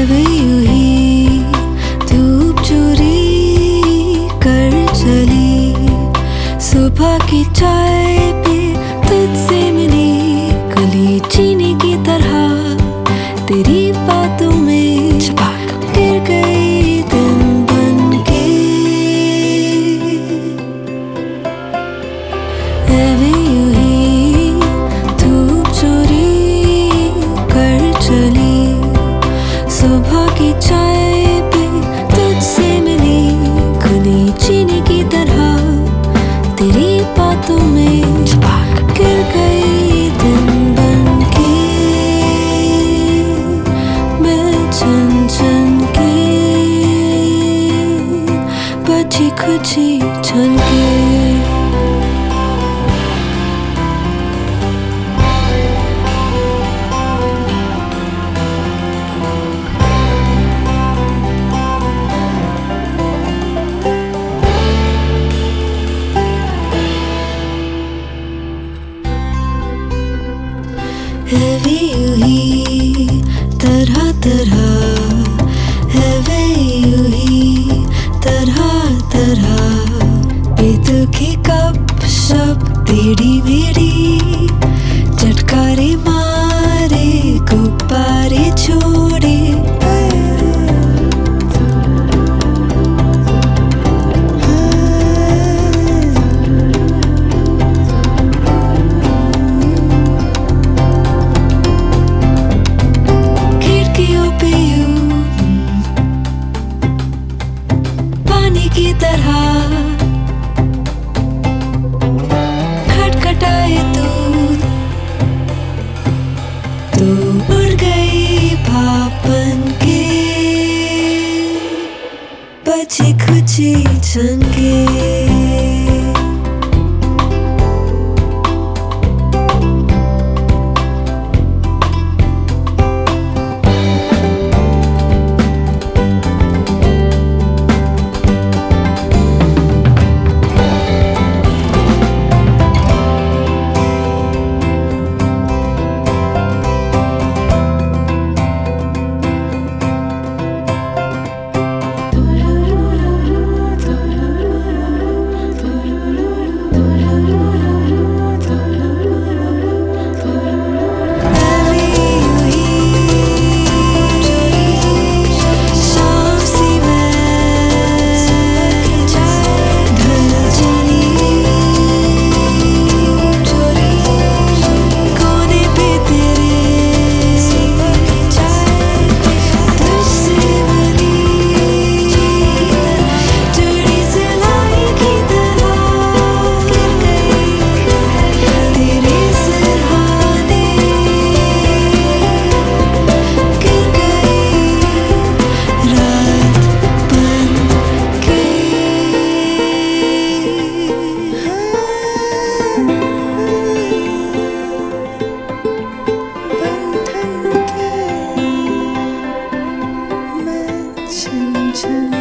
वे यूं ही धूप चोरी कर चली, सुबह की चाय पे तुझसे मिली, गली चीनी की तरह तेरी बातों में गिर गई दिन बन के। वे यूं ही धूप चोरी कर चली, सुबह की चाय पे तुझसे मिली, गली चीनी की तरह तेरी बातों में गिर गई दिन बन के। मैं चन चन के बची खुची छन के। है वे यूं ही तरह तरह, है वे यूं ही तरह तरह, बेतुकी गपशप तेरी मेरी, चटकारे मारे गुब्बारे छोड़े। की तरह खटखटाए तो उड़ गई भापन के, बची खुची छन के। Chun chun